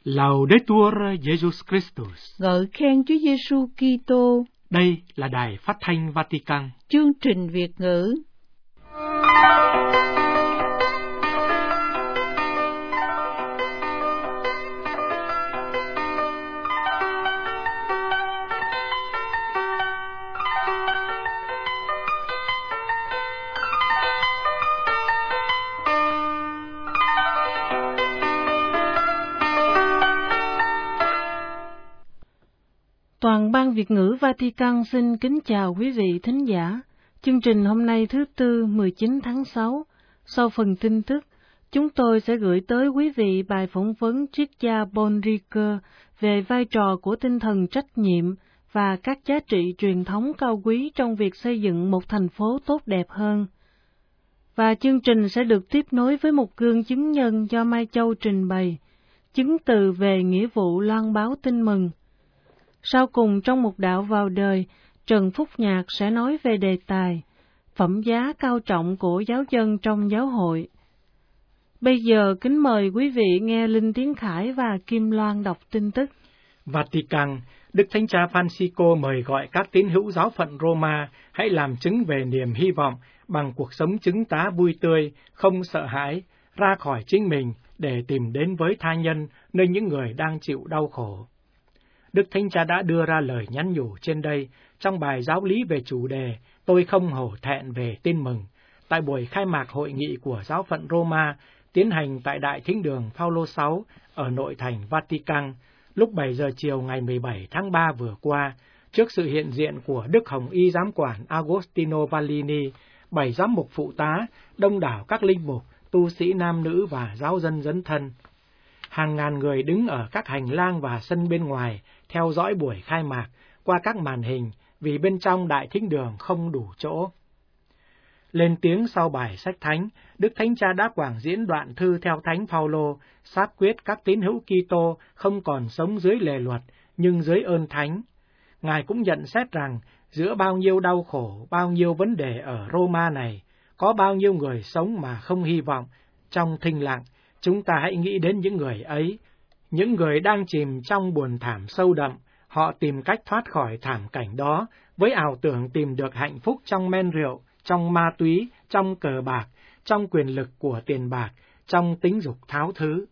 Laudetur Jesus Christus. Ngợi khen Chúa Giêsu Kitô. Đây là Đài Phát thanh Vatican. Chương trình Việt ngữ. Toàn ban Việt ngữ Vatican xin kính chào quý vị thính giả. Chương trình hôm nay thứ Tư 19 tháng 6. Sau phần tin tức, chúng tôi sẽ gửi tới quý vị bài phỏng vấn triết gia Paul Ricoeur về vai trò của tinh thần trách nhiệm và các giá trị truyền thống cao quý trong việc xây dựng một thành phố tốt đẹp hơn. Và chương trình sẽ được tiếp nối với một gương chứng nhân do Mai Châu trình bày, chứng từ về nghĩa vụ loan báo tin mừng. Sau cùng trong một đạo vào đời, Trần Phúc Nhạc sẽ nói về đề tài phẩm giá cao trọng của giáo dân trong giáo hội. Bây giờ kính mời quý vị nghe Linh Tiến Khải và Kim Loan đọc tin tức. Vatican, Đức Thánh Cha Francisco mời gọi các tín hữu giáo phận Roma hãy làm chứng về niềm hy vọng bằng cuộc sống chứng tá vui tươi, không sợ hãi, ra khỏi chính mình để tìm đến với tha nhân nơi những người đang chịu đau khổ. Đức Thánh Cha đã đưa ra lời nhắn nhủ trên đây trong bài giáo lý về chủ đề Tôi không hổ thẹn về tin mừng, tại buổi khai mạc hội nghị của giáo phận Roma tiến hành tại Đại Thính đường Phaolô 6 ở nội thành Vatican lúc 7 giờ chiều ngày 17 tháng 3 vừa qua, trước sự hiện diện của Đức Hồng Y Giám quản Agostino Vallini, 7 giám mục phụ tá, đông đảo các linh mục, tu sĩ nam nữ và giáo dân dấn thân. Hàng ngàn người đứng ở các hành lang và sân bên ngoài theo dõi buổi khai mạc qua các màn hình vì bên trong Đại Thính đường không đủ chỗ. Lên tiếng sau bài sách thánh, Đức Thánh Cha đã quảng diễn đoạn thư theo Thánh Phaolô, xác quyết các tín hữu Kitô không còn sống dưới lề luật nhưng dưới ơn thánh. Ngài cũng nhận xét rằng giữa bao nhiêu đau khổ, bao nhiêu vấn đề ở Roma này, có bao nhiêu người sống mà không hy vọng. Trong thinh lặng, chúng ta hãy nghĩ đến những người ấy, những người đang chìm trong buồn thảm sâu đậm. Họ tìm cách thoát khỏi thảm cảnh đó với ảo tưởng tìm được hạnh phúc trong men rượu, trong ma túy, trong cờ bạc, trong quyền lực của tiền bạc, trong tính dục tháo thứ.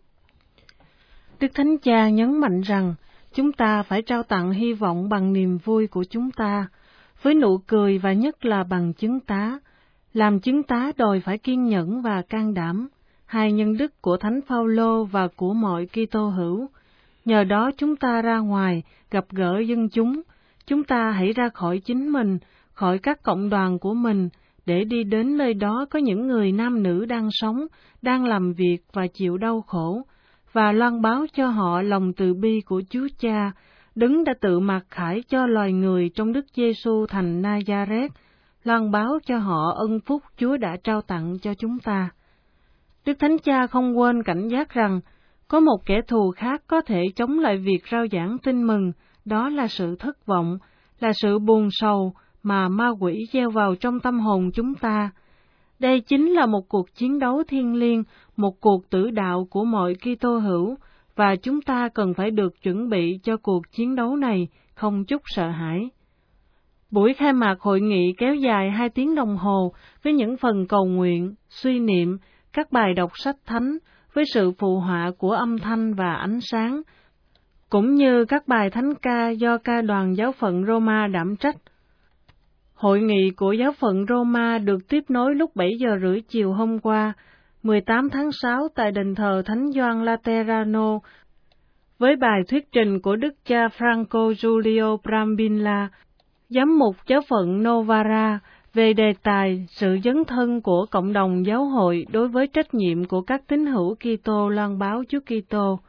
Đức Thánh Cha nhấn mạnh rằng chúng ta phải trao tặng hy vọng bằng niềm vui của chúng ta, với nụ cười và nhất là bằng chứng tá. Làm chứng tá đòi phải kiên nhẫn và can đảm, hai nhân đức của Thánh Phaolô và của mọi Kitô hữu. Nhờ đó chúng ta ra ngoài, gặp gỡ dân chúng ta hãy ra khỏi chính mình, khỏi các cộng đoàn của mình, để đi đến nơi đó có những người nam nữ đang sống, đang làm việc và chịu đau khổ, và loan báo cho họ lòng từ bi của Chúa Cha, Đấng đã tự mặc khải cho loài người trong Đức Giêsu thành Na-gia-rét, loan báo cho họ ân phúc Chúa đã trao tặng cho chúng ta. Đức Thánh Cha không quên cảnh giác rằng có một kẻ thù khác có thể chống lại việc rao giảng tin mừng, đó là sự thất vọng, là sự buồn sầu mà ma quỷ gieo vào trong tâm hồn chúng ta. Đây chính là một cuộc chiến đấu thiêng liêng, một cuộc tử đạo của mọi Kitô hữu, và chúng ta cần phải được chuẩn bị cho cuộc chiến đấu này, không chút sợ hãi. Buổi khai mạc hội nghị kéo dài 2 tiếng đồng hồ với những phần cầu nguyện, suy niệm, các bài đọc sách thánh với sự phụ họa của âm thanh và ánh sáng, cũng như các bài thánh ca do ca đoàn giáo phận Roma đảm trách. Hội nghị của giáo phận Roma được tiếp nối lúc 7 giờ rưỡi chiều hôm qua, 18 tháng 6 tại đền thờ Thánh Gioan Laterano, với bài thuyết trình của Đức cha Franco Giulio Brambilla, giám mục giáo phận Novara, về đề tài sự dấn thân của cộng đồng giáo hội đối với trách nhiệm của các tín hữu Kitô loan báo Chúa Kitô.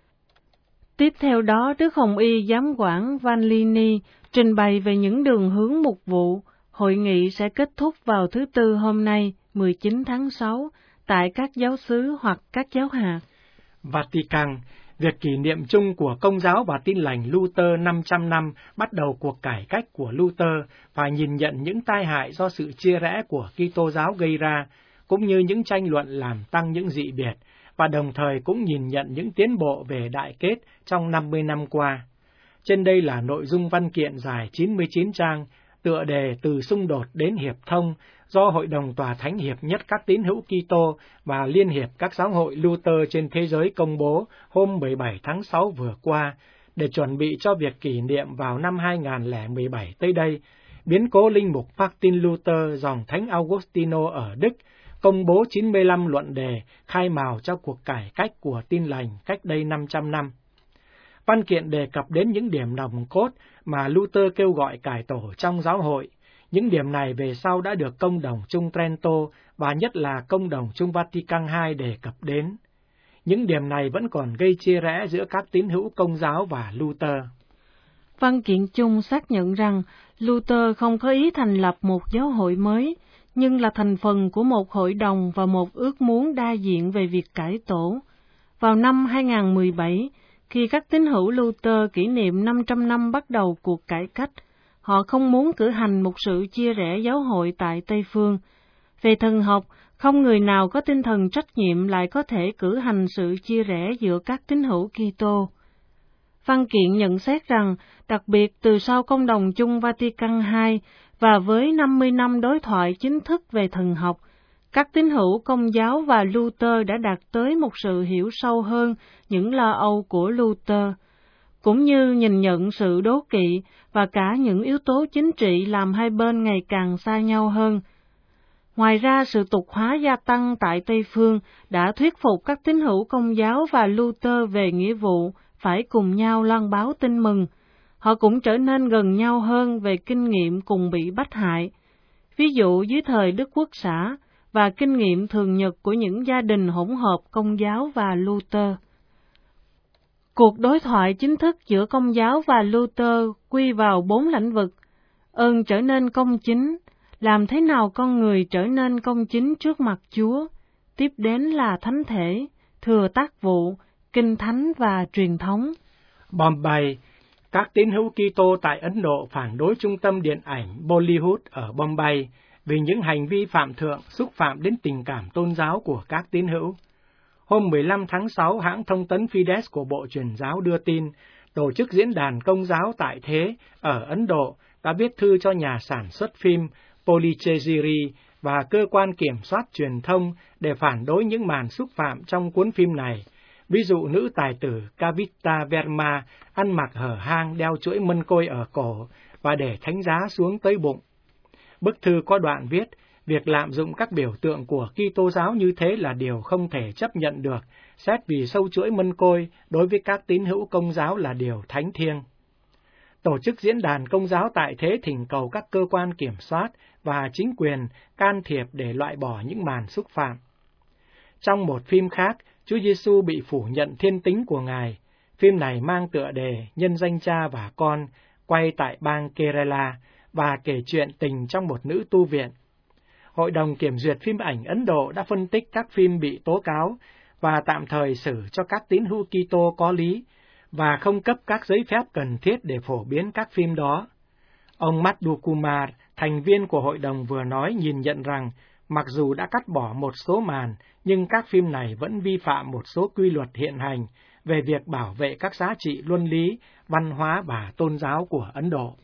Tiếp theo đó, Đức Hồng Y Giám quản Vallini trình bày về những đường hướng mục vụ. Hội nghị sẽ kết thúc vào thứ Tư hôm nay, 19 tháng 6, tại các giáo xứ hoặc các giáo hạt. Vatican, việc kỷ niệm chung của Công giáo và Tin lành Luther 500 năm bắt đầu cuộc cải cách của Luther và nhìn nhận những tai hại do sự chia rẽ của Kitô giáo gây ra, cũng như những tranh luận làm tăng những dị biệt và đồng thời cũng nhìn nhận những tiến bộ về đại kết trong 50 năm qua. Trên đây là nội dung văn kiện dài 99 trang, tựa đề Từ xung đột đến hiệp thông, do Hội đồng Tòa Thánh Hiệp nhất các tín hữu Kitô và Liên hiệp các giáo hội Luther trên thế giới công bố hôm 17 tháng 6 vừa qua, để chuẩn bị cho việc kỷ niệm vào năm 2017 tới đây, biến cố linh mục Martin Luther dòng Thánh Augustino ở Đức công bố 95 luận đề khai mào cho cuộc cải cách của Tin lành cách đây 500 năm. Văn kiện đề cập đến những điểm nòng cốt mà Luther kêu gọi cải tổ trong giáo hội. Những điểm này về sau đã được Công đồng chung Trento và nhất là Công đồng chung Vatican II đề cập đến. Những điểm này vẫn còn gây chia rẽ giữa các tín hữu Công giáo và Luther. Văn kiện chung xác nhận rằng Luther không có ý thành lập một giáo hội mới, nhưng là thành phần của một hội đồng và một ước muốn đa diện về việc cải tổ. Vào năm 2017, khi các tín hữu Luther kỷ niệm 500 năm bắt đầu cuộc cải cách, họ không muốn cử hành một sự chia rẽ giáo hội tại Tây Phương. Về thần học, không người nào có tinh thần trách nhiệm lại có thể cử hành sự chia rẽ giữa các tín hữu Kitô. Văn kiện nhận xét rằng, đặc biệt từ sau Công đồng chung Vatican II và với 50 năm đối thoại chính thức về thần học, các tín hữu Công giáo và Luther đã đạt tới một sự hiểu sâu hơn những lo âu của Luther, cũng như nhìn nhận sự đố kỵ và cả những yếu tố chính trị làm hai bên ngày càng xa nhau hơn. Ngoài ra, sự tục hóa gia tăng tại Tây Phương đã thuyết phục các tín hữu Công giáo và Luther về nghĩa vụ phải cùng nhau loan báo tin mừng. Họ cũng trở nên gần nhau hơn về kinh nghiệm cùng bị bách hại. Ví dụ dưới thời Đức Quốc xã và kinh nghiệm thường nhật của những gia đình hỗn hợp Công giáo và Luther. Cuộc đối thoại chính thức giữa Công giáo và Luther quy vào 4 lĩnh vực: ơn trở nên công chính, làm thế nào con người trở nên công chính trước mặt Chúa, tiếp đến là thánh thể, thừa tác vụ, kinh thánh và truyền thống. Bombay, các tín hữu Kitô tại Ấn Độ phản đối trung tâm điện ảnh Bollywood ở Bombay vì những hành vi phạm thượng xúc phạm đến tình cảm tôn giáo của các tín hữu. Hôm 15 tháng 6, hãng thông tấn Fides của Bộ Truyền giáo đưa tin, tổ chức diễn đàn Công giáo tại Thế ở Ấn Độ đã viết thư cho nhà sản xuất phim Polichesiri và cơ quan kiểm soát truyền thông để phản đối những màn xúc phạm trong cuốn phim này. Ví dụ nữ tài tử Kavita Verma ăn mặc hở hang đeo chuỗi mân côi ở cổ và để thánh giá xuống tới bụng. Bức thư có đoạn viết, việc lạm dụng các biểu tượng của Kitô giáo như thế là điều không thể chấp nhận được, xét vì sâu chuỗi mân côi đối với các tín hữu Công giáo là điều thánh thiêng. Tổ chức diễn đàn Công giáo tại Thế thỉnh cầu các cơ quan kiểm soát và chính quyền can thiệp để loại bỏ những màn xúc phạm. Trong một phim khác, Chúa Giêsu bị phủ nhận thiên tính của Ngài. Phim này mang tựa đề Nhân danh Cha và Con, quay tại bang Kerala và kể chuyện tình trong một nữ tu viện. Hội đồng kiểm duyệt phim ảnh Ấn Độ đã phân tích các phim bị tố cáo và tạm thời xử cho các tín hữu Kitô có lý và không cấp các giấy phép cần thiết để phổ biến các phim đó. Ông Madhu Kumar, thành viên của hội đồng vừa nói, nhìn nhận rằng mặc dù đã cắt bỏ một số màn, nhưng các phim này vẫn vi phạm một số quy luật hiện hành về việc bảo vệ các giá trị luân lý, văn hóa và tôn giáo của Ấn Độ.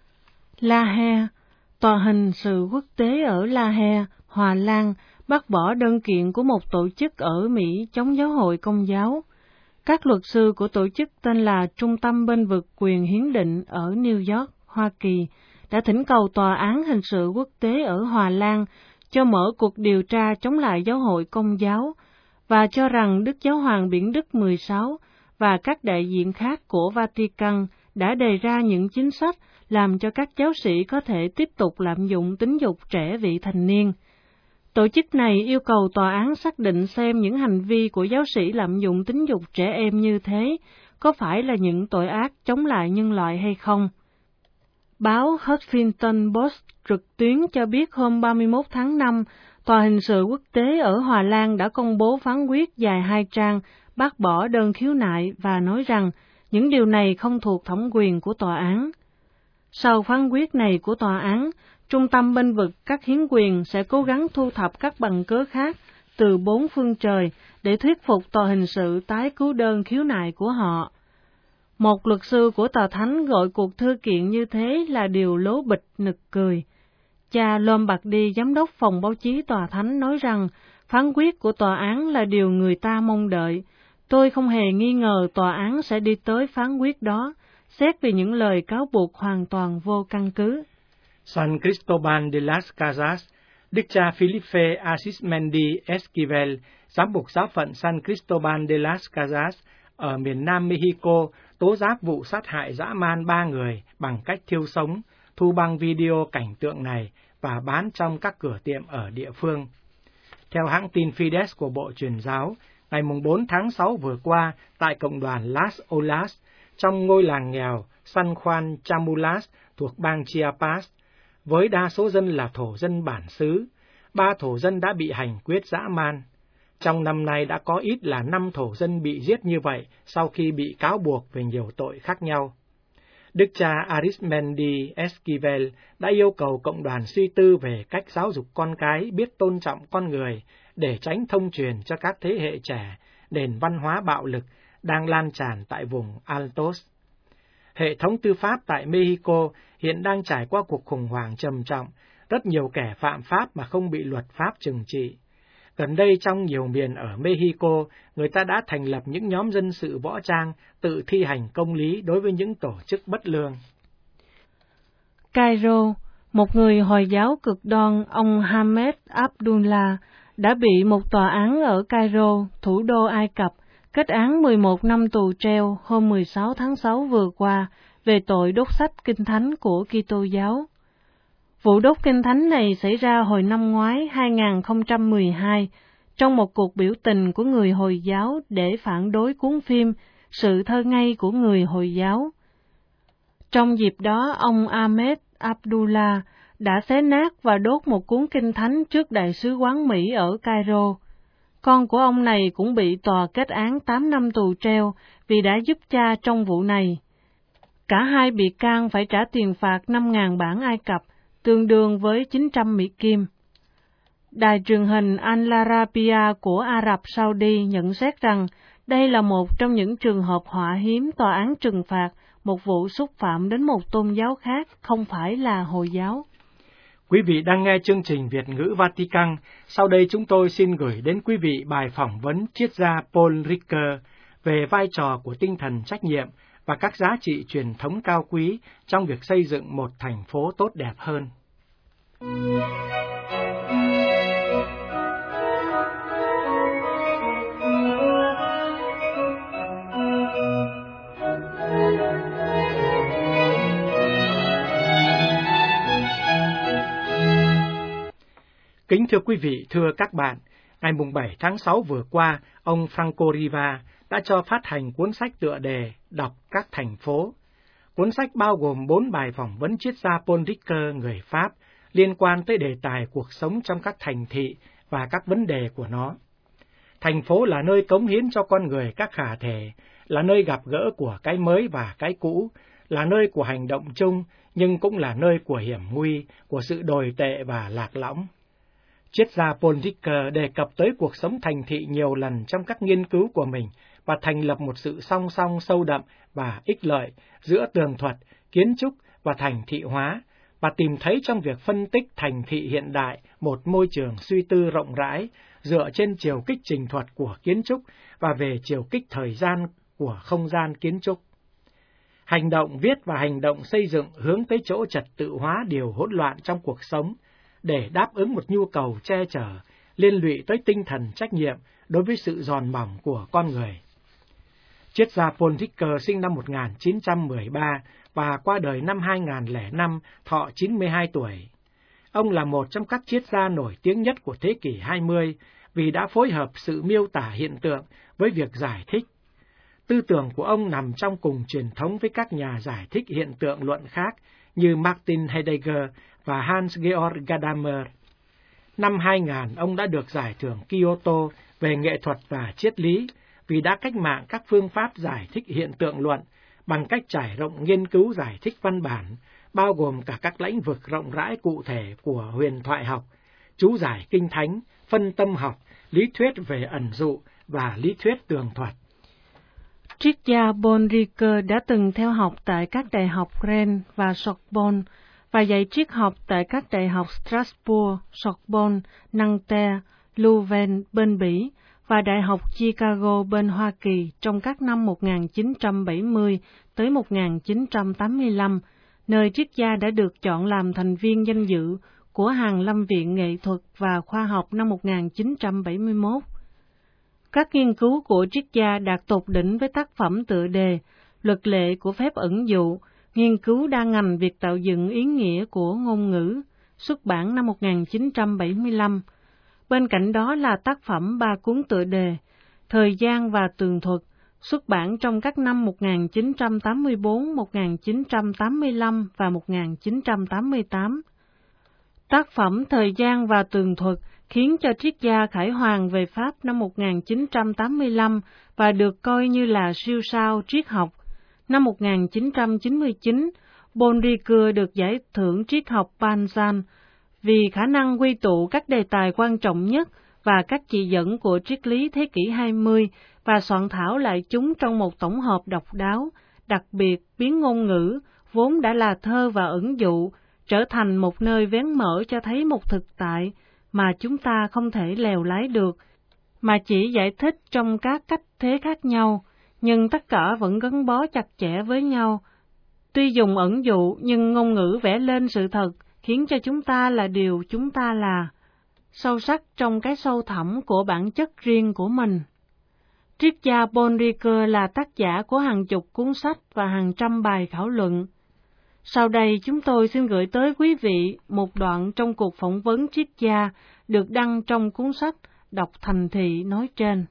La He, Tòa hình sự quốc tế ở La He, Hòa Lan, bác bỏ đơn kiện của một tổ chức ở Mỹ chống giáo hội Công giáo. Các luật sư của tổ chức tên là Trung tâm Bênh vực Quyền Hiến định ở New York, Hoa Kỳ, đã thỉnh cầu Tòa án Hình sự Quốc tế ở Hòa Lan cho mở cuộc điều tra chống lại giáo hội Công giáo và cho rằng Đức Giáo hoàng Biển Đức 16 và các đại diện khác của Vatican đã đề ra những chính sách làm cho các giáo sĩ có thể tiếp tục lạm dụng tính dục trẻ vị thành niên. Tổ chức này yêu cầu tòa án xác định xem những hành vi của giáo sĩ lạm dụng tính dục trẻ em như thế có phải là những tội ác chống lại nhân loại hay không. Báo Huffington Post trực tuyến cho biết hôm 31 tháng 5, Tòa hình sự quốc tế ở Hòa Lan đã công bố phán quyết dài 2 trang bác bỏ đơn khiếu nại và nói rằng những điều này không thuộc thẩm quyền của tòa án. Sau phán quyết này của tòa án, Trung tâm Bênh vực các hiến quyền sẽ cố gắng thu thập các bằng cớ khác từ 4 phương trời để thuyết phục tòa hình sự tái cứu đơn khiếu nại của họ. Một luật sư của tòa thánh gọi cuộc thư kiện như thế là điều lố bịch nực cười. Cha Lombardi, giám đốc phòng báo chí tòa thánh, nói rằng phán quyết của tòa án là điều người ta mong đợi. Tôi không hề nghi ngờ tòa án sẽ đi tới phán quyết đó, xét vì những lời cáo buộc hoàn toàn vô căn cứ. San Cristobal de las Casas, Đức cha Felipe Arizmendi Esquivel, giám mục giáo phận San Cristobal de las Casas ở miền Nam Mexico, tố giác vụ sát hại dã man 3 người bằng cách thiêu sống, thu băng video cảnh tượng này và bán trong các cửa tiệm ở địa phương. Theo hãng tin Fides của Bộ Truyền giáo, ngày 4 tháng 6 vừa qua, tại cộng đoàn Las Olas, trong ngôi làng nghèo San Juan Chamulas thuộc bang Chiapas, với đa số dân là thổ dân bản xứ, 3 thổ dân đã bị hành quyết dã man. Trong năm nay đã có ít là 5 thổ dân bị giết như vậy sau khi bị cáo buộc về nhiều tội khác nhau. Đức cha Arizmendi Esquivel đã yêu cầu cộng đoàn suy tư về cách giáo dục con cái biết tôn trọng con người để tránh thông truyền cho các thế hệ trẻ nền văn hóa bạo lực đang lan tràn tại vùng Altos. Hệ thống tư pháp tại Mexico hiện đang trải qua cuộc khủng hoảng trầm trọng, rất nhiều kẻ phạm pháp mà không bị luật pháp trừng trị. Gần đây trong nhiều miền ở Mexico, người ta đã thành lập những nhóm dân sự võ trang tự thi hành công lý đối với những tổ chức bất lương. Cairo, một người Hồi giáo cực đoan, ông Ahmed Abdullah, đã bị một tòa án ở Cairo, thủ đô Ai Cập, kết án 11 năm tù treo hôm 16 tháng 6 vừa qua về tội đốt sách Kinh Thánh của Kitô giáo. Vụ đốt Kinh Thánh này xảy ra hồi năm ngoái 2012 trong một cuộc biểu tình của người Hồi giáo để phản đối cuốn phim Sự thơ ngây của người Hồi giáo. Trong dịp đó, ông Ahmed Abdullah đã xé nát và đốt một cuốn Kinh Thánh trước Đại sứ quán Mỹ ở Cairo. Con của ông này cũng bị tòa kết án 8 năm tù treo vì đã giúp cha trong vụ này. Cả hai bị can phải trả tiền phạt 5.000 bảng Ai Cập, tương đương với 900 Mỹ Kim. Đài truyền hình Al Arabiya của Ả Rập Saudi nhận xét rằng đây là một trong những trường hợp họa hiếm tòa án trừng phạt một vụ xúc phạm đến một tôn giáo khác, không phải là Hồi giáo. Quý vị đang nghe chương trình Việt ngữ Vatican. Sau đây chúng tôi xin gửi đến quý vị bài phỏng vấn triết gia Paul Ricoeur về vai trò của tinh thần trách nhiệm và các giá trị truyền thống cao quý trong việc xây dựng một thành phố tốt đẹp hơn. Kính thưa quý vị, thưa các bạn, ngày 7 tháng 6 vừa qua, ông Franco Riva đã cho phát hành cuốn sách tựa đề Đọc các thành phố. Cuốn sách bao gồm 4 bài phỏng vấn triết gia Paul Ricoeur người Pháp liên quan tới đề tài cuộc sống trong các thành thị và các vấn đề của nó. Thành phố là nơi cống hiến cho con người các khả thể, là nơi gặp gỡ của cái mới và cái cũ, là nơi của hành động chung, nhưng cũng là nơi của hiểm nguy, của sự đồi tệ và lạc lõng. Triết gia Paul Ricoeur đề cập tới cuộc sống thành thị nhiều lần trong các nghiên cứu của mình và thành lập một sự song song sâu đậm và ích lợi giữa tường thuật, kiến trúc và thành thị hóa, và tìm thấy trong việc phân tích thành thị hiện đại một môi trường suy tư rộng rãi dựa trên chiều kích trình thuật của kiến trúc và về chiều kích thời gian của không gian kiến trúc. Hành động viết và hành động xây dựng hướng tới chỗ trật tự hóa điều hỗn loạn trong cuộc sống, để đáp ứng một nhu cầu che chở, liên lụy tới tinh thần trách nhiệm đối với sự giòn mỏng của con người. Triết gia Paul Ricoeur sinh năm 1913 và qua đời năm 2005, thọ 92 tuổi. Ông là một trong các triết gia nổi tiếng nhất của thế kỷ 20 vì đã phối hợp sự miêu tả hiện tượng với việc giải thích. Tư tưởng của ông nằm trong cùng truyền thống với các nhà giải thích hiện tượng luận khác như Martin Heidegger và Hans-Georg Gadamer. Năm 2000, ông đã được giải thưởng Kyoto về nghệ thuật và triết lý vì đã cách mạng các phương pháp giải thích hiện tượng luận bằng cách trải rộng nghiên cứu giải thích văn bản, bao gồm cả các lĩnh vực rộng rãi cụ thể của huyền thoại học, chú giải kinh thánh, phân tâm học, lý thuyết về ẩn dụ và lý thuyết tường thuật. Triết gia Paul Ricoeur đã từng theo học tại các đại học Rennes và Sorbonne và dạy triết học tại các đại học Strasbourg, Sorbonne, Nanterre, Louvain bên Bỉ và Đại học Chicago bên Hoa Kỳ trong các năm 1970 tới 1985, nơi triết gia đã được chọn làm thành viên danh dự của Hàn Lâm Viện Nghệ thuật và Khoa học năm 1971. Các nghiên cứu của triết gia đạt tột đỉnh với tác phẩm tựa đề Luật lệ của phép ẩn dụ, nghiên cứu đa ngành việc tạo dựng ý nghĩa của ngôn ngữ, xuất bản năm 1975. Bên cạnh đó là tác phẩm 3 cuốn tựa đề Thời gian và tường thuật, xuất bản trong các năm 1984, 1985 và 1988. Tác phẩm Thời gian và tường thuật khiến cho triết gia khải hoàn về Pháp năm 1985 và được coi như là siêu sao triết học. Năm 1999, Paul Ricoeur được giải thưởng triết học Panzan vì khả năng quy tụ các đề tài quan trọng nhất và các chỉ dẫn của triết lý thế kỷ 20 và soạn thảo lại chúng trong một tổng hợp độc đáo, đặc biệt biến ngôn ngữ, vốn đã là thơ và ẩn dụ, trở thành một nơi vén mở cho thấy một thực tại mà chúng ta không thể lèo lái được, mà chỉ giải thích trong các cách thế khác nhau, nhưng tất cả vẫn gắn bó chặt chẽ với nhau. Tuy dùng ẩn dụ, nhưng ngôn ngữ vẽ lên sự thật, khiến cho chúng ta là điều chúng ta là, sâu sắc trong cái sâu thẳm của bản chất riêng của mình. Triết gia Paul Ricoeur là tác giả của hàng chục cuốn sách và hàng trăm bài khảo luận. Sau đây chúng tôi xin gửi tới quý vị một đoạn trong cuộc phỏng vấn triết gia được đăng trong cuốn sách Đọc Thành Thị nói trên.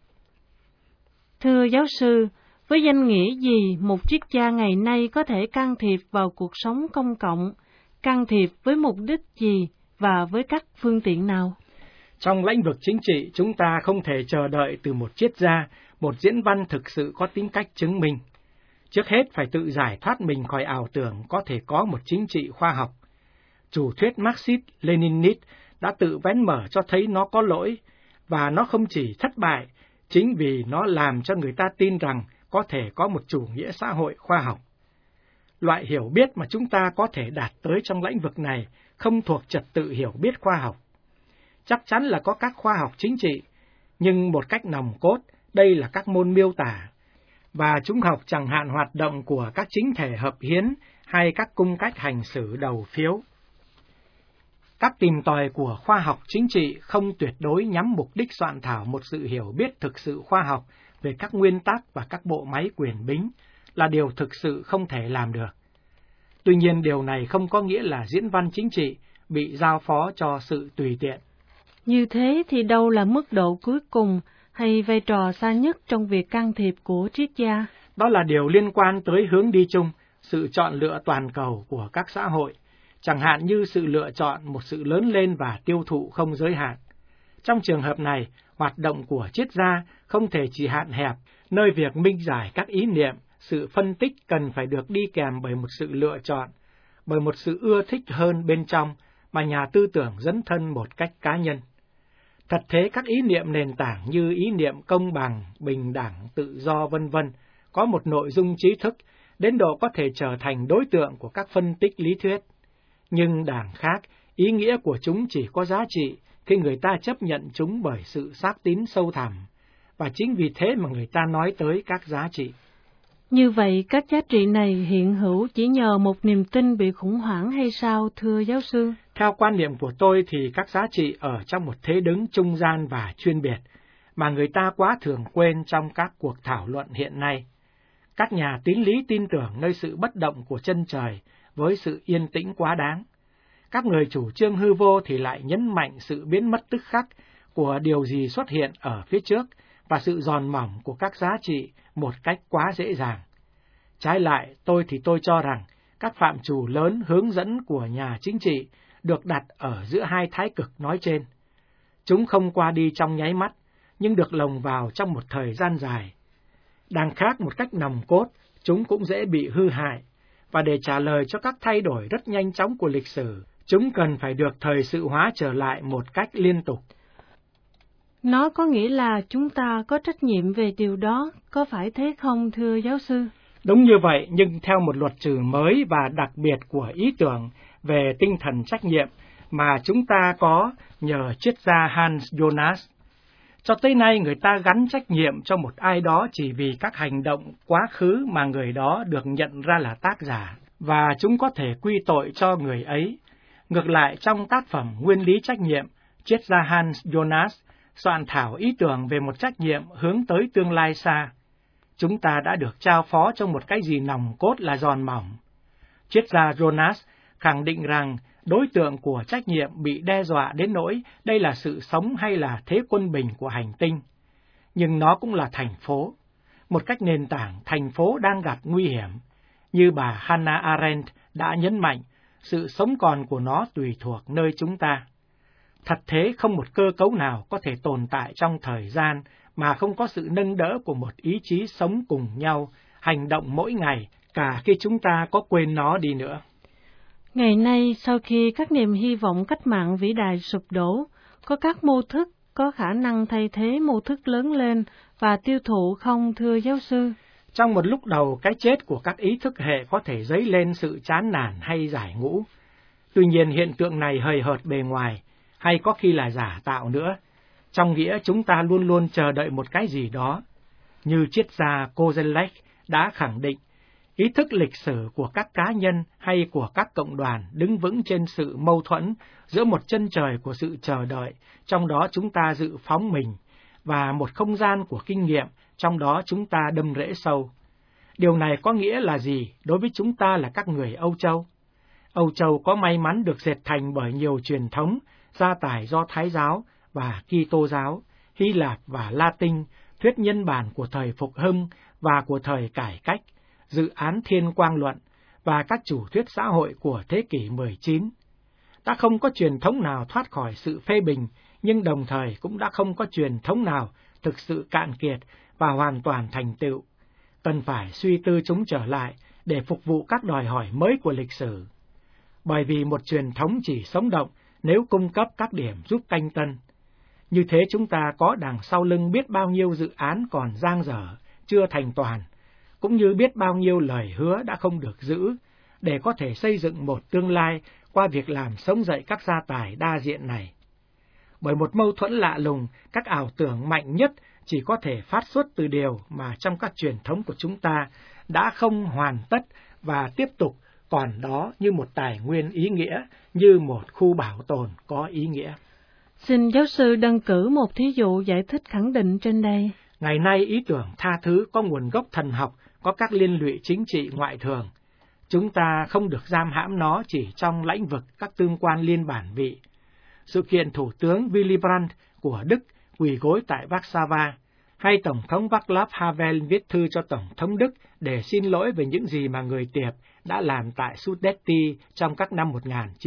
Thưa giáo sư, với danh nghĩa gì một triết gia ngày nay có thể can thiệp vào cuộc sống công cộng, can thiệp với mục đích gì và với các phương tiện nào? Trong lĩnh vực chính trị, chúng ta không thể chờ đợi từ một triết gia, một diễn văn thực sự có tính cách chứng minh. Trước hết phải tự giải thoát mình khỏi ảo tưởng có thể có một chính trị khoa học. Chủ thuyết Marxist-Leninist đã tự vén mở cho thấy nó có lỗi, và nó không chỉ thất bại, chính vì nó làm cho người ta tin rằng có thể có một chủ nghĩa xã hội khoa học. Loại hiểu biết mà chúng ta có thể đạt tới trong lĩnh vực này không thuộc trật tự hiểu biết khoa học. Chắc chắn là có các khoa học chính trị, nhưng một cách nòng cốt, đây là các môn miêu tả, và chúng học chẳng hạn hoạt động của các chính thể hợp hiến hay các cung cách hành xử đầu phiếu. Các tìm tòi của khoa học chính trị không tuyệt đối nhắm mục đích soạn thảo một sự hiểu biết thực sự khoa học về các nguyên tắc và các bộ máy quyền bính là điều thực sự không thể làm được. Tuy nhiên điều này không có nghĩa là diễn văn chính trị bị giao phó cho sự tùy tiện. Như thế thì đâu là mức độ cuối cùng hay vai trò xa nhất trong việc can thiệp của triết gia? Đó là điều liên quan tới hướng đi chung, sự chọn lựa toàn cầu của các xã hội, chẳng hạn như sự lựa chọn một sự lớn lên và tiêu thụ không giới hạn. Trong trường hợp này, hoạt động của triết gia không thể chỉ hạn hẹp, nơi việc minh giải các ý niệm, sự phân tích cần phải được đi kèm bởi một sự lựa chọn, bởi một sự ưa thích hơn bên trong mà nhà tư tưởng dấn thân một cách cá nhân. Thật thế, các ý niệm nền tảng như ý niệm công bằng, bình đẳng, tự do v.v. có một nội dung trí thức đến độ có thể trở thành đối tượng của các phân tích lý thuyết. Nhưng đảng khác, ý nghĩa của chúng chỉ có giá trị khi người ta chấp nhận chúng bởi sự xác tín sâu thẳm, và chính vì thế mà người ta nói tới các giá trị. Như vậy, các giá trị này hiện hữu chỉ nhờ một niềm tin bị khủng hoảng hay sao, thưa giáo sư? Theo quan niệm của tôi thì các giá trị ở trong một thế đứng trung gian và chuyên biệt, mà người ta quá thường quên trong các cuộc thảo luận hiện nay. Các nhà tín lý tin tưởng nơi sự bất động của chân trời với sự yên tĩnh quá đáng. Các người chủ trương hư vô thì lại nhấn mạnh sự biến mất tức khắc của điều gì xuất hiện ở phía trước và sự giòn mỏng của các giá trị một cách quá dễ dàng. Trái lại, tôi cho rằng các phạm trù lớn hướng dẫn của nhà chính trị được đặt ở giữa hai thái cực nói trên. Chúng không qua đi trong nháy mắt, nhưng được lồng vào trong một thời gian dài. Đằng khác một cách nòng cốt, chúng cũng dễ bị hư hại, và để trả lời cho các thay đổi rất nhanh chóng của lịch sử, chúng cần phải được thời sự hóa trở lại một cách liên tục. Nó có nghĩa là chúng ta có trách nhiệm về điều đó, có phải thế không, thưa giáo sư? Đúng như vậy, nhưng theo một luật trừ mới và đặc biệt của ý tưởng về tinh thần trách nhiệm mà chúng ta có nhờ triết gia Hans Jonas. Cho tới nay, người ta gắn trách nhiệm cho một ai đó chỉ vì các hành động quá khứ mà người đó được nhận ra là tác giả, và chúng có thể quy tội cho người ấy. Ngược lại, trong tác phẩm Nguyên lý trách nhiệm, triết gia Hans Jonas soạn thảo ý tưởng về một trách nhiệm hướng tới tương lai xa. Chúng ta đã được trao phó cho một cái gì nòng cốt là giòn mỏng. Triết gia Jonas khẳng định rằng đối tượng của trách nhiệm bị đe dọa đến nỗi đây là sự sống hay là thế quân bình của hành tinh. Nhưng nó cũng là thành phố. Một cách nền tảng, thành phố đang gặp nguy hiểm. Như bà Hannah Arendt đã nhấn mạnh, sự sống còn của nó tùy thuộc nơi chúng ta. Thật thế, không một cơ cấu nào có thể tồn tại trong thời gian mà không có sự nâng đỡ của một ý chí sống cùng nhau, hành động mỗi ngày, cả khi chúng ta có quên nó đi nữa. Ngày nay, sau khi các niềm hy vọng cách mạng vĩ đại sụp đổ, có các mô thức có khả năng thay thế mô thức lớn lên và tiêu thụ không, thưa giáo sư? Trong một lúc đầu, cái chết của các ý thức hệ có thể dấy lên sự chán nản hay giải ngũ. Tuy nhiên, hiện tượng này hời hợt bề ngoài, hay có khi là giả tạo nữa, trong nghĩa chúng ta luôn luôn chờ đợi một cái gì đó. Như triết gia Kozelek đã khẳng định, ý thức lịch sử của các cá nhân hay của các cộng đoàn đứng vững trên sự mâu thuẫn giữa một chân trời của sự chờ đợi, trong đó chúng ta dự phóng mình, và một không gian của kinh nghiệm, trong đó chúng ta đâm rễ sâu. Điều này có nghĩa là gì đối với chúng ta là các người Âu Châu? Âu Châu có may mắn được dệt thành bởi nhiều truyền thống, gia tài do Thái giáo và Kitô giáo, Hy Lạp và Latin, thuyết nhân bản của thời Phục Hưng và của thời cải cách, dự án Thiên Quang Luận và các chủ thuyết xã hội của thế kỷ 19. Đã không có truyền thống nào thoát khỏi sự phê bình, nhưng đồng thời cũng đã không có truyền thống nào thực sự cạn kiệt và hoàn toàn thành tựu. Cần phải suy tư chúng trở lại để phục vụ các đòi hỏi mới của lịch sử. Bởi vì một truyền thống chỉ sống động nếu cung cấp các điểm giúp canh tân. Như thế chúng ta có đằng sau lưng biết bao nhiêu dự án còn dang dở, chưa thành toàn, cũng như biết bao nhiêu lời hứa đã không được giữ, để có thể xây dựng một tương lai qua việc làm sống dậy các gia tài đa diện này. Bởi một mâu thuẫn lạ lùng, các ảo tưởng mạnh nhất chỉ có thể phát xuất từ điều mà trong các truyền thống của chúng ta đã không hoàn tất và tiếp tục còn đó như một tài nguyên ý nghĩa, như một khu bảo tồn có ý nghĩa. Xin giáo sư đơn cử một thí dụ giải thích khẳng định trên đây. Ngày nay, ý tưởng tha thứ có nguồn gốc thần học, có các liên lụy chính trị ngoại thường. Chúng ta không được giam hãm nó chỉ trong lĩnh vực các tương quan liên bản vị. Sự kiện Thủ tướng Willy Brandt của Đức quỳ gối tại Warsaw, hay Tổng thống Václav Havel viết thư cho Tổng thống Đức để xin lỗi về những gì mà người Tiệp đã làm tại Sudeti trong các năm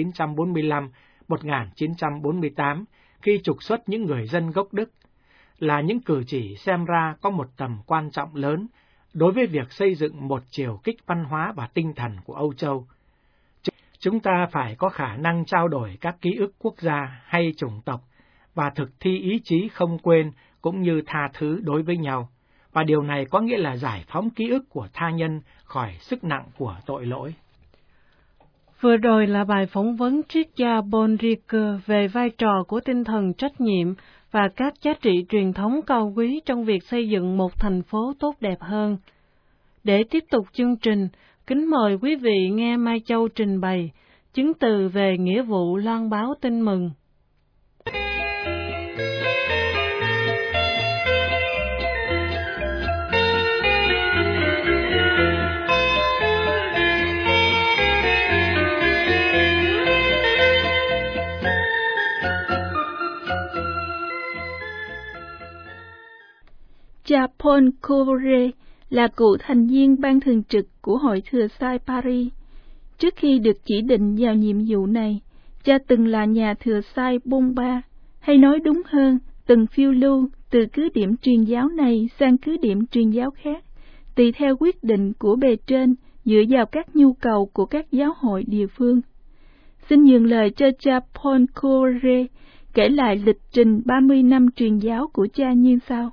1945-1948, khi trục xuất những người dân gốc Đức, là những cử chỉ xem ra có một tầm quan trọng lớn đối với việc xây dựng một chiều kích văn hóa và tinh thần của Âu Châu. Chúng ta phải có khả năng trao đổi các ký ức quốc gia hay chủng tộc và thực thi ý chí không quên cũng như tha thứ đối với nhau, và điều này có nghĩa là giải phóng ký ức của tha nhân khỏi sức nặng của tội lỗi. Vừa rồi là bài phỏng vấn triết gia Paul Ricoeur về vai trò của tinh thần trách nhiệm và các giá trị truyền thống cao quý trong việc xây dựng một thành phố tốt đẹp hơn. Để tiếp tục chương trình, kính mời quý vị nghe Mai Châu trình bày chứng từ về nghĩa vụ loan báo tin mừng. Cha Paul Courret là cựu thành viên ban thường trực của Hội Thừa Sai Paris. Trước khi được chỉ định vào nhiệm vụ này, cha từng là nhà Thừa Sai Bomba, hay nói đúng hơn, từng phiêu lưu từ cứ điểm truyền giáo này sang cứ điểm truyền giáo khác, tùy theo quyết định của bề trên dựa vào các nhu cầu của các giáo hội địa phương. Xin nhường lời cho cha Paul Courret kể lại lịch trình 30 năm truyền giáo của cha như sau.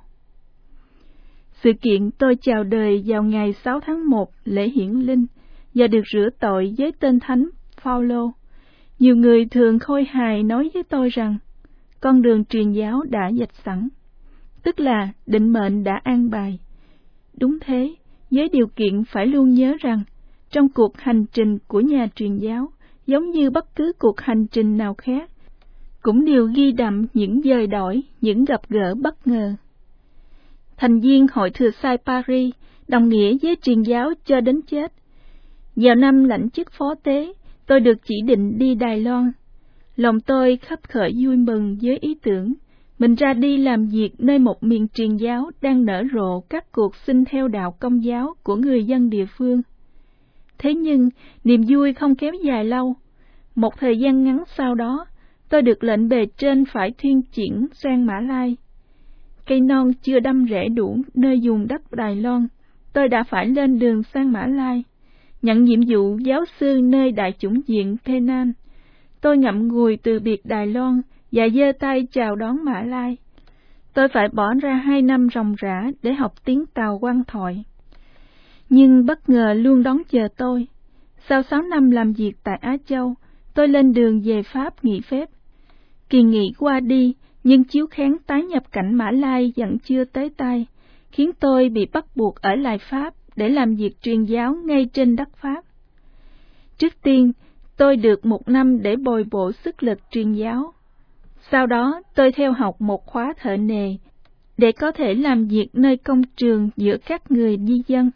Sự kiện tôi chào đời vào ngày 6 tháng 1 lễ hiển linh và được rửa tội với tên Thánh Phaolô. Nhiều người thường khôi hài nói với tôi rằng con đường truyền giáo đã vạch sẵn, tức là định mệnh đã an bài. Đúng thế, với điều kiện phải luôn nhớ rằng trong cuộc hành trình của nhà truyền giáo, giống như bất cứ cuộc hành trình nào khác, cũng đều ghi đậm những dời đổi, những gặp gỡ bất ngờ. Thành viên Hội Thừa Sai Paris đồng nghĩa với truyền giáo cho đến chết. Vào năm lãnh chức phó tế, tôi được chỉ định đi Đài Loan. Lòng tôi khấp khởi vui mừng với ý tưởng mình ra đi làm việc nơi một miền truyền giáo đang nở rộ các cuộc xin theo đạo Công giáo của người dân địa phương. Thế nhưng, niềm vui không kéo dài lâu. Một thời gian ngắn sau đó, tôi được lệnh bề trên phải thuyên chuyển sang Mã Lai. Cây non chưa đâm rễ đủ nơi vùng đất Đài Loan, tôi đã phải lên đường sang Mã Lai, nhận nhiệm vụ giáo sư nơi Đại chủng viện Penang. Tôi ngậm ngùi từ biệt Đài Loan và giơ tay chào đón Mã Lai. Tôi phải bỏ ra 2 năm ròng rã để học tiếng Tàu Quan thoại. Nhưng bất ngờ luôn đón chờ tôi. Sau 6 năm làm việc tại Á Châu, tôi lên đường về Pháp nghỉ phép. Kỳ nghỉ qua đi, nhưng chiếu kháng tái nhập cảnh Mã Lai vẫn chưa tới tay, khiến tôi bị bắt buộc ở lại Pháp để làm việc truyền giáo ngay trên đất Pháp. Trước tiên, tôi được 1 năm để bồi bổ sức lực truyền giáo. Sau đó, tôi theo học một khóa thợ nề, để có thể làm việc nơi công trường giữa các người di dân.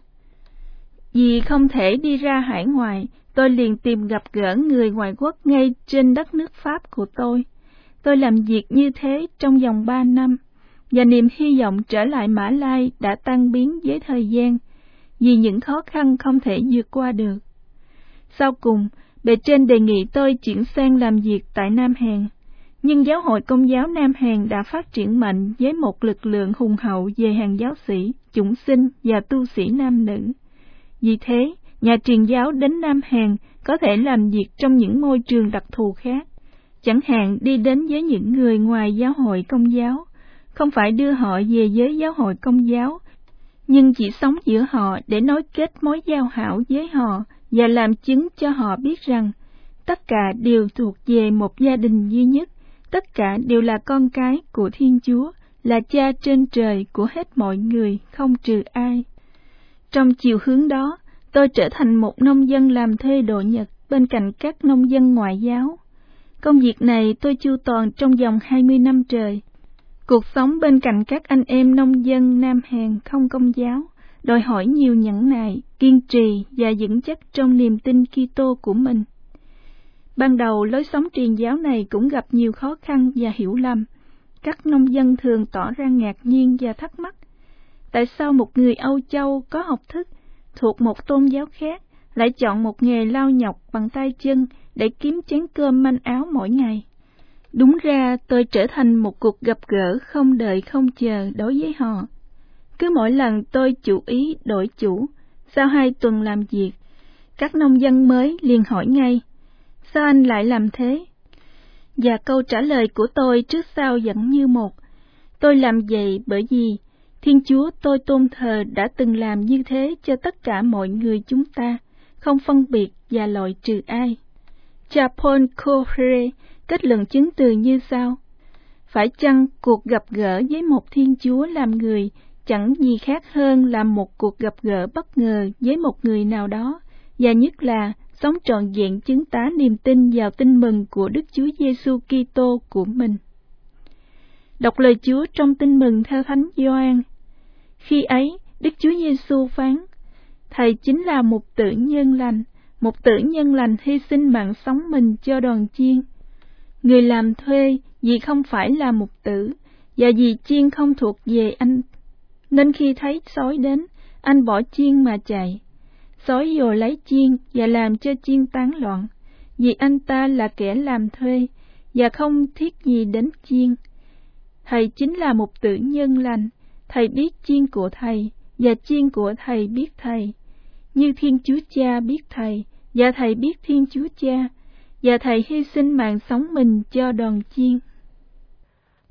Vì không thể đi ra hải ngoại, tôi liền tìm gặp gỡ người ngoại quốc ngay trên đất nước Pháp của tôi. Tôi làm việc như thế trong vòng 3 năm, và niềm hy vọng trở lại Mã Lai đã tan biến với thời gian, vì những khó khăn không thể vượt qua được. Sau cùng, bề trên đề nghị tôi chuyển sang làm việc tại Nam Hàn, nhưng Giáo hội Công giáo Nam Hàn đã phát triển mạnh với một lực lượng hùng hậu về hàng giáo sĩ, chủng sinh và tu sĩ nam nữ. Vì thế, nhà truyền giáo đến Nam Hàn có thể làm việc trong những môi trường đặc thù khác, chẳng hạn đi đến với những người ngoài giáo hội Công giáo, không phải đưa họ về với giáo hội Công giáo, nhưng chỉ sống giữa họ để nối kết mối giao hảo với họ và làm chứng cho họ biết rằng tất cả đều thuộc về một gia đình duy nhất, tất cả đều là con cái của Thiên Chúa, là Cha trên trời của hết mọi người, không trừ ai. Trong chiều hướng đó, tôi trở thành một nông dân làm thuê độ nhật bên cạnh các nông dân ngoại giáo. Công việc này tôi chu toàn trong vòng 20 năm trời. Cuộc sống bên cạnh các anh em nông dân Nam Hàn không Công giáo đòi hỏi nhiều nhẫn nại, kiên trì và vững chắc trong niềm tin Kitô của mình. Ban đầu, lối sống truyền giáo này cũng gặp nhiều khó khăn và hiểu lầm. Các nông dân thường tỏ ra ngạc nhiên và thắc mắc. Tại sao một người Âu Châu có học thức, thuộc một tôn giáo khác, lại chọn một nghề lao nhọc bằng tay chân để kiếm chén cơm manh áo mỗi ngày? Đúng ra, tôi trở thành một cuộc gặp gỡ không đợi không chờ đối với họ. Cứ mỗi lần tôi chủ ý đổi chủ, sau 2 tuần làm việc, các nông dân mới liền hỏi ngay, sao anh lại làm thế? Và câu trả lời của tôi trước sau vẫn như một. Tôi làm vậy bởi vì Thiên Chúa tôi tôn thờ đã từng làm như thế cho tất cả mọi người chúng ta, không phân biệt và loại trừ ai. Cha Paul Coffre kết luận chứng từ như sau: phải chăng cuộc gặp gỡ với một Thiên Chúa làm người chẳng gì khác hơn là một cuộc gặp gỡ bất ngờ với một người nào đó, và nhất là sống trọn vẹn chứng tá niềm tin vào tin mừng của Đức Chúa Giêsu Kitô của mình. Đọc lời Chúa trong tin mừng theo Thánh Gioan. Khi ấy, Đức Chúa Giêsu phán: Thầy chính là một tử nhân lành hy sinh mạng sống mình cho đoàn chiên. Người làm thuê vì không phải là mục tử, và vì chiên không thuộc về anh, nên khi thấy sói đến, anh bỏ chiên mà chạy. Sói dồ lấy chiên và làm cho chiên tán loạn, vì anh ta là kẻ làm thuê và không thiết gì đến chiên. Thầy chính là một tử nhân lành, thầy biết chiên của thầy và chiên của thầy biết thầy, như Thiên Chúa Cha biết thầy và thầy biết Thiên Chúa Cha, và thầy hy sinh mạng sống mình cho đoàn chiên.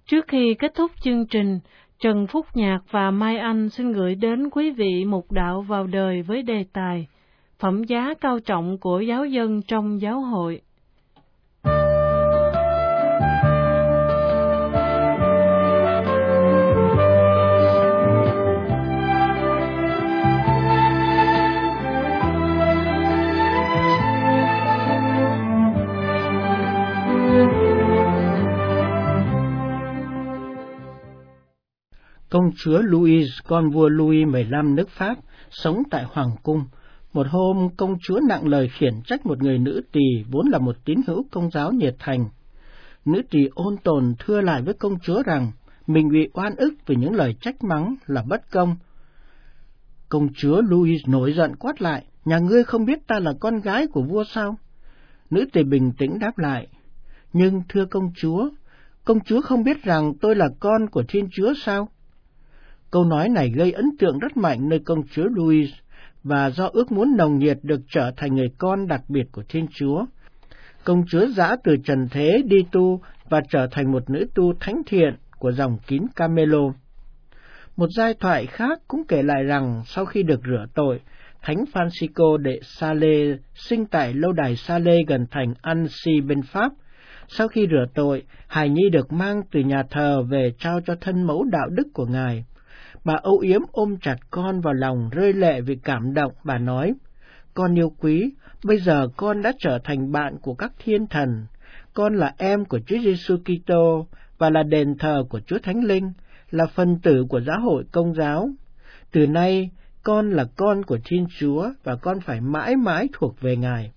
Trước khi kết thúc chương trình, Trần Phúc Nhạc và Mai Anh xin gửi đến quý vị mục đạo vào đời với đề tài Phẩm giá cao trọng của giáo dân trong giáo hội. Công chúa Louise, con vua Louis XV nước Pháp, sống tại Hoàng cung. Một hôm, công chúa nặng lời khiển trách một người nữ tỳ vốn là một tín hữu Công giáo nhiệt thành. Nữ tỳ ôn tồn thưa lại với công chúa rằng mình bị oan ức vì những lời trách mắng là bất công. Công chúa Louise nổi giận quát lại, nhà ngươi không biết ta là con gái của vua sao? Nữ tỳ bình tĩnh đáp lại, nhưng thưa công chúa không biết rằng tôi là con của Thiên Chúa sao? Câu nói này gây ấn tượng rất mạnh nơi công chúa Louise, và do ước muốn nồng nhiệt được trở thành người con đặc biệt của Thiên Chúa, công chúa giã từ trần thế đi tu và trở thành một nữ tu thánh thiện của dòng kín Camelo. Một giai thoại khác cũng kể lại rằng sau khi được rửa tội, Thánh Francisco de Sales sinh tại lâu đài Sales gần thành Annecy bên Pháp. Sau khi rửa tội, hài nhi được mang từ nhà thờ về trao cho thân mẫu đạo đức của Ngài. Bà âu yếm ôm chặt con vào lòng, rơi lệ vì cảm động. Bà nói, con yêu quý, bây giờ con đã trở thành bạn của các thiên thần. Con là em của Chúa Giêsu Kitô và là đền thờ của Chúa Thánh Linh, là phần tử của giáo hội Công giáo. Từ nay, con là con của Thiên Chúa và con phải mãi mãi thuộc về Ngài.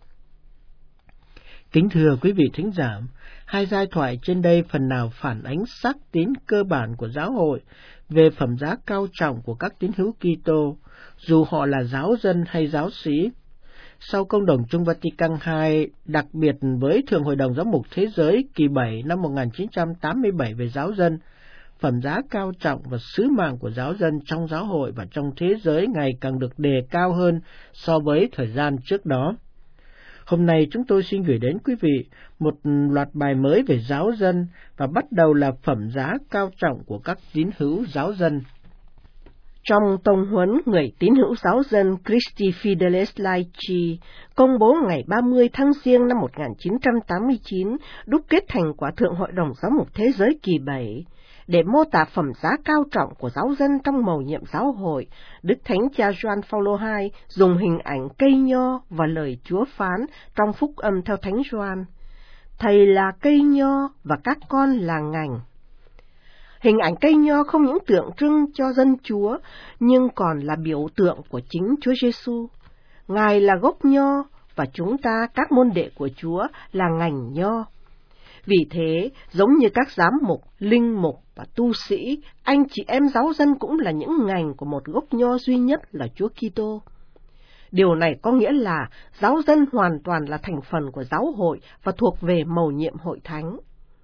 Kính thưa quý vị thính giả, hai giai thoại trên đây phần nào phản ánh xác tín cơ bản của giáo hội về phẩm giá cao trọng của các tín hữu Kitô, dù họ là giáo dân hay giáo sĩ. Sau Công đồng Chung Vatican II, đặc biệt với Thượng Hội đồng Giám mục Thế giới kỳ 7 năm 1987 về giáo dân, phẩm giá cao trọng và sứ mạng của giáo dân trong giáo hội và trong thế giới ngày càng được đề cao hơn so với thời gian trước đó. Hôm nay chúng tôi xin gửi đến quý vị một loạt bài mới về giáo dân và bắt đầu là phẩm giá cao trọng của các tín hữu giáo dân. Trong tông huấn người tín hữu giáo dân Christi Fideles Laici, công bố ngày 30 tháng Giêng năm 1989, đúc kết thành quả Thượng Hội đồng Giám mục Thế giới kỳ 7, để mô tả phẩm giá cao trọng của giáo dân trong mầu nhiệm giáo hội, Đức Thánh Cha Gioan Phaolô II dùng hình ảnh cây nho và lời Chúa phán trong phúc âm theo Thánh Gioan: Thầy là cây nho và các con là ngành. Hình ảnh cây nho không những tượng trưng cho dân Chúa, nhưng còn là biểu tượng của chính Chúa Giêsu. Ngài là gốc nho và chúng ta, các môn đệ của Chúa, là ngành nho. Vì thế, giống như các giám mục, linh mục và tu sĩ, anh chị em giáo dân cũng là những ngành của một gốc nho duy nhất là Chúa Kitô. Điều này có nghĩa là giáo dân hoàn toàn là thành phần của giáo hội và thuộc về mầu nhiệm hội thánh.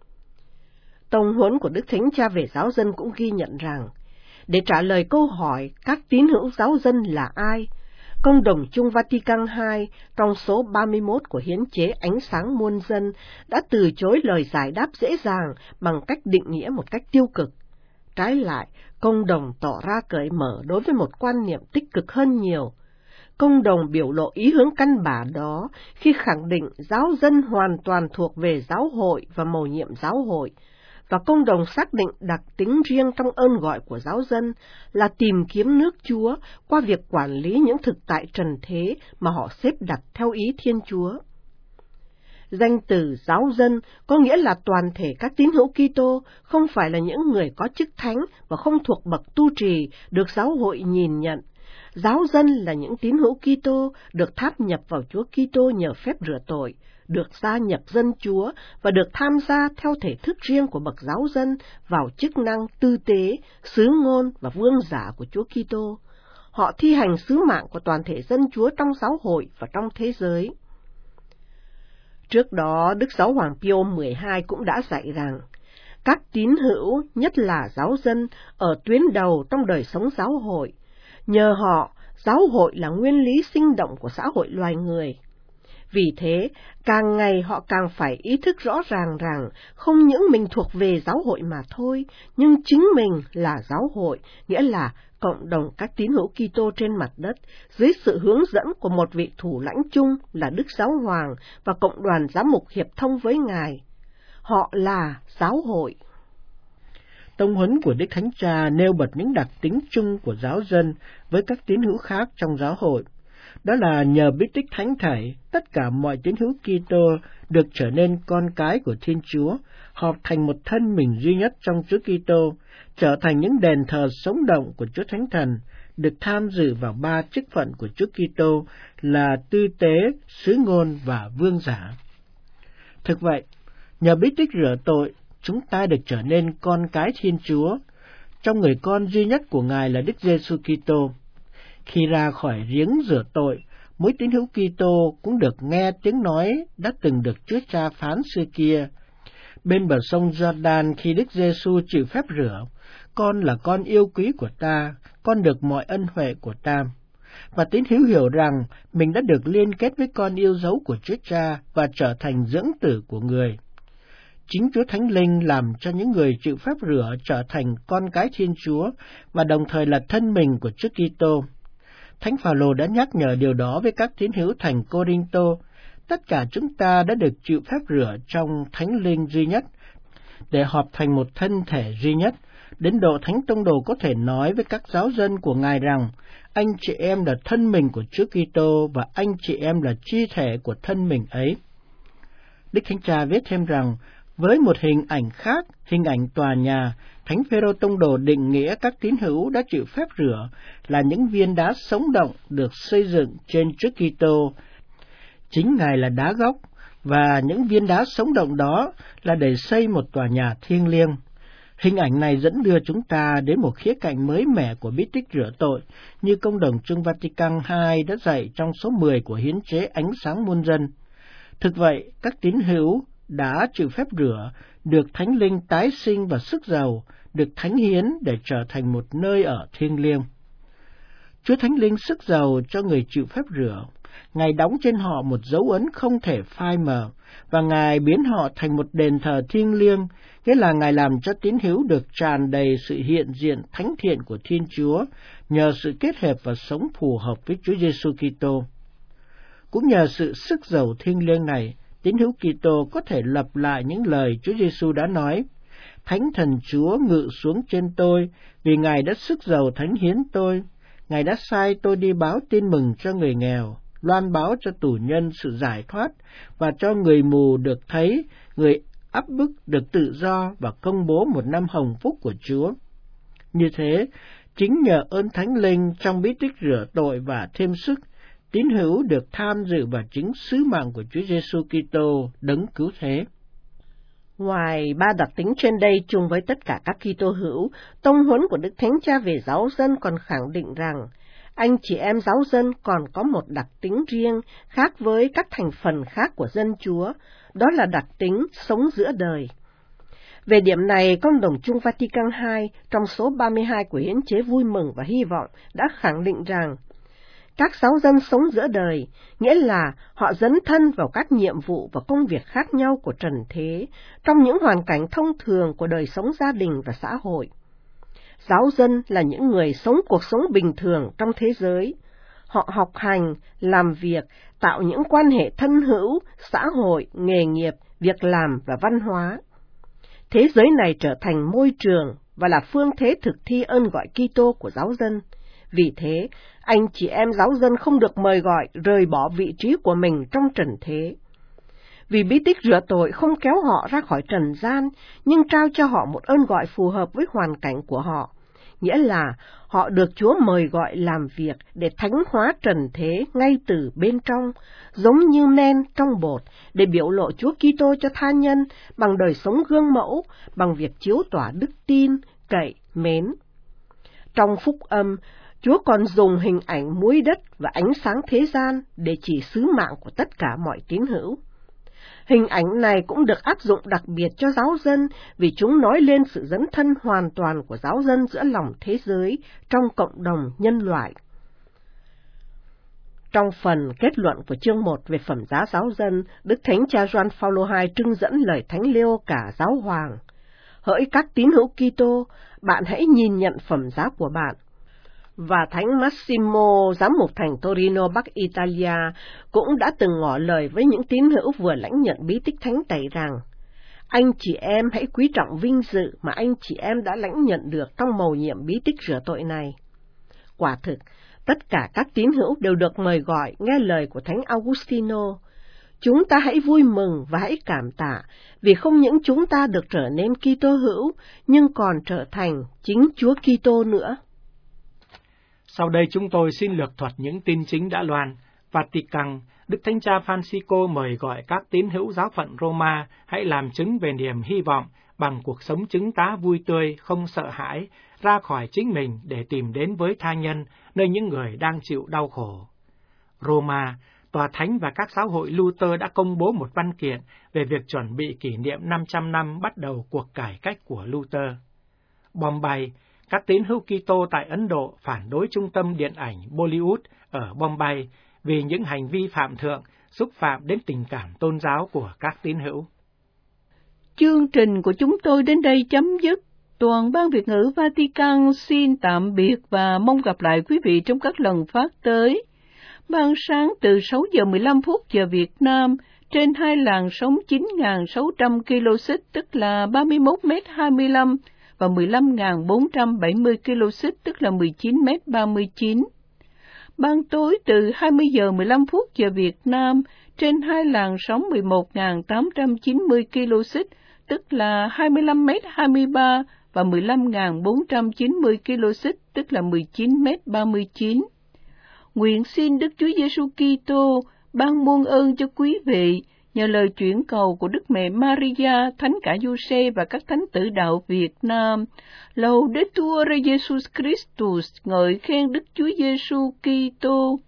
Tông huấn của Đức Thánh Cha về giáo dân cũng ghi nhận rằng, để trả lời câu hỏi các tín hữu giáo dân là ai, Công đồng Chung Vatican II trong số 31 của Hiến chế Ánh sáng muôn dân đã từ chối lời giải đáp dễ dàng bằng cách định nghĩa một cách tiêu cực. Trái lại, công đồng tỏ ra cởi mở đối với một quan niệm tích cực hơn nhiều. Công đồng biểu lộ ý hướng căn bản đó khi khẳng định giáo dân hoàn toàn thuộc về giáo hội và mầu nhiệm giáo hội, và công đồng xác định đặc tính riêng trong ơn gọi của giáo dân là tìm kiếm nước Chúa qua việc quản lý những thực tại trần thế mà họ xếp đặt theo ý Thiên Chúa. Danh từ giáo dân có nghĩa là toàn thể các tín hữu Kitô, không phải là những người có chức thánh và không thuộc bậc tu trì được giáo hội nhìn nhận. Giáo dân là những tín hữu Kitô được tháp nhập vào Chúa Kitô nhờ phép rửa tội, được gia nhập dân Chúa và được tham gia theo thể thức riêng của bậc giáo dân vào chức năng tư tế, sứ ngôn và vương giả của Chúa Kitô. Họ thi hành sứ mạng của toàn thể dân Chúa trong giáo hội và trong thế giới. Trước đó, Đức Giáo hoàng Pio XII cũng đã dạy rằng, các tín hữu, nhất là giáo dân, ở tuyến đầu trong đời sống giáo hội. Nhờ họ, giáo hội là nguyên lý sinh động của xã hội loài người. Vì thế, càng ngày họ càng phải ý thức rõ ràng rằng không những mình thuộc về giáo hội mà thôi, nhưng chính mình là giáo hội, nghĩa là cộng đồng các tín hữu Kitô trên mặt đất, dưới sự hướng dẫn của một vị thủ lãnh chung là Đức Giáo Hoàng và cộng đoàn giám mục hiệp thông với Ngài. Họ là giáo hội. Tông huấn của Đức Thánh Cha nêu bật những đặc tính chung của giáo dân với các tín hữu khác trong giáo hội. Đó là nhờ bí tích Thánh Thể, tất cả mọi tín hữu Kitô được trở nên con cái của Thiên Chúa, họp thành một thân mình duy nhất trong Chúa Kitô, trở thành những đền thờ sống động của Chúa Thánh Thần, được tham dự vào 3 chức phận của Chúa Kitô là tư tế, sứ ngôn và vương giả. Thực vậy, nhờ bí tích rửa tội, chúng ta được trở nên con cái Thiên Chúa, trong người con duy nhất của Ngài là Đức Giêsu Kitô. Khi ra khỏi giếng rửa tội, mỗi tín hữu Kitô cũng được nghe tiếng nói đã từng được Chúa Cha phán xưa kia. Bên bờ sông Jordan khi Đức Giêsu chịu phép rửa, con là con yêu quý của ta, con được mọi ân huệ của ta. Và tín hữu hiểu rằng mình đã được liên kết với con yêu dấu của Chúa Cha và trở thành dưỡng tử của người. Chính Chúa Thánh Linh làm cho những người chịu phép rửa trở thành con cái Thiên Chúa và đồng thời là thân mình của Chúa Kitô. Thánh Phao-lô đã nhắc nhở điều đó với các tín hữu thành Cô-rinh-tô. Tất cả chúng ta đã được chịu phép rửa trong Thánh Linh duy nhất, để họp thành một thân thể duy nhất, đến độ Thánh Tông Đồ có thể nói với các giáo dân của Ngài rằng, anh chị em là thân mình của Chúa Kitô và anh chị em là chi thể của thân mình ấy. Đức Thánh Cha viết thêm rằng, với một hình ảnh khác, hình ảnh tòa nhà, Thánh Phêrô Tông Đồ định nghĩa các tín hữu đã chịu phép rửa là những viên đá sống động được xây dựng trên Chúa Kitô. Chính Ngài là đá gốc, và những viên đá sống động đó là để xây một tòa nhà thiêng liêng. Hình ảnh này dẫn đưa chúng ta đến một khía cạnh mới mẻ của bí tích rửa tội, như Công đồng Chung Vatican II đã dạy trong số 10 của hiến chế Ánh sáng muôn dân. Thực vậy, các tín hữu đã chịu phép rửa, được Thánh Linh tái sinh và sức giàu, được thánh hiến để trở thành một nơi ở thiêng liêng. Chúa Thánh Linh sức giàu cho người chịu phép rửa. Ngài đóng trên họ một dấu ấn không thể phai mờ, và Ngài biến họ thành một đền thờ thiêng liêng, nghĩa là Ngài làm cho tín hữu được tràn đầy sự hiện diện thánh thiện của Thiên Chúa, nhờ sự kết hợp và sống phù hợp với Chúa Giêsu Kitô. Cũng nhờ sự sức giàu thiêng liêng này, tín hữu Kitô có thể lặp lại những lời Chúa Giêsu đã nói: Thánh Thần Chúa ngự xuống trên tôi, vì Ngài đã sức giàu thánh hiến tôi. Ngài đã sai tôi đi báo tin mừng cho người nghèo, loan báo cho tù nhân sự giải thoát, và cho người mù được thấy, người áp bức được tự do, và công bố một năm hồng phúc của Chúa. Như thế, chính nhờ ơn Thánh Linh trong bí tích rửa tội và thêm sức, tín hữu được tham dự vào chính sứ mạng của Chúa Giêsu Kitô đấng cứu thế. Ngoài 3 đặc tính trên đây chung với tất cả các Kitô hữu, tông huấn của Đức Thánh Cha về giáo dân còn khẳng định rằng anh chị em giáo dân còn có một đặc tính riêng khác với các thành phần khác của dân Chúa, đó là đặc tính sống giữa đời. Về điểm này, Công đồng Chung Vatican II trong số 32 của hiến chế Vui mừng và Hy vọng đã khẳng định rằng các giáo dân sống giữa đời, nghĩa là họ dấn thân vào các nhiệm vụ và công việc khác nhau của trần thế, trong những hoàn cảnh thông thường của đời sống gia đình và xã hội. Giáo dân là những người sống cuộc sống bình thường trong thế giới. Họ học hành, làm việc, tạo những quan hệ thân hữu, xã hội, nghề nghiệp, việc làm và văn hóa. Thế giới này trở thành môi trường và là phương thế thực thi ơn gọi Kitô của giáo dân. Vì thế, anh chị em giáo dân không được mời gọi rời bỏ vị trí của mình trong trần thế. Vì bí tích rửa tội không kéo họ ra khỏi trần gian, nhưng trao cho họ một ơn gọi phù hợp với hoàn cảnh của họ. Nghĩa là họ được Chúa mời gọi làm việc để thánh hóa trần thế ngay từ bên trong, giống như men trong bột, để biểu lộ Chúa Kitô cho tha nhân bằng đời sống gương mẫu, bằng việc chiếu tỏa đức tin, cậy, mến. Trong phúc âm, Chúa còn dùng hình ảnh muối đất và ánh sáng thế gian để chỉ sứ mạng của tất cả mọi tín hữu. Hình ảnh này cũng được áp dụng đặc biệt cho giáo dân vì chúng nói lên sự dấn thân hoàn toàn của giáo dân giữa lòng thế giới trong cộng đồng nhân loại. Trong phần kết luận của chương 1 về phẩm giá giáo dân, Đức Thánh Cha Gioan Phaolô II trưng dẫn lời Thánh Leo cả giáo hoàng. Hỡi các tín hữu Kitô, bạn hãy nhìn nhận phẩm giá của bạn. Và Thánh Massimo, giám mục thành Torino, Bắc Italia, cũng đã từng ngỏ lời với những tín hữu vừa lãnh nhận bí tích thánh tẩy rằng: anh chị em hãy quý trọng vinh dự mà anh chị em đã lãnh nhận được trong mầu nhiệm bí tích rửa tội này. Quả thực, tất cả các tín hữu đều được mời gọi nghe lời của Thánh Augustino. Chúng ta hãy vui mừng và hãy cảm tạ, vì không những chúng ta được trở nên Kitô hữu, nhưng còn trở thành chính Chúa Kitô nữa. Sau đây chúng tôi xin lược thuật những tin chính đã loan. Vatican, Đức Thánh Cha Francisco mời gọi các tín hữu giáo phận Roma hãy làm chứng về niềm hy vọng bằng cuộc sống chứng tá vui tươi, không sợ hãi, ra khỏi chính mình để tìm đến với tha nhân, nơi những người đang chịu đau khổ. Roma, Tòa Thánh và các giáo hội Luther đã công bố một văn kiện về việc chuẩn bị kỷ niệm 500 năm bắt đầu cuộc cải cách của Luther. Bombay, các tín hữu Kitô tại Ấn Độ phản đối trung tâm điện ảnh Bollywood ở Bombay vì những hành vi phạm thượng, xúc phạm đến tình cảm tôn giáo của các tín hữu. Chương trình của chúng tôi đến đây chấm dứt. Toàn ban Việt ngữ Vatican xin tạm biệt và mong gặp lại quý vị trong các lần phát tới. Ban sáng từ 6 giờ 15 phút giờ Việt Nam trên hai làn sóng 9.600 kHz tức là 31m25 và 15.470 kHz tức là 19m39. Ban tối từ 20 giờ 15 phút giờ Việt Nam trên hai làn sóng 11.890 kHz tức là 25m23 và 15.490 kHz tức là 19m39. Nguyện xin Đức Chúa Giêsu Kitô ban muôn ơn cho quý vị nhờ lời chuyển cầu của Đức Mẹ Maria, Thánh cả Giuse và các thánh tử đạo Việt Nam. Laudetur Jesus Christus, ngợi khen Đức Chúa Giêsu Kitô.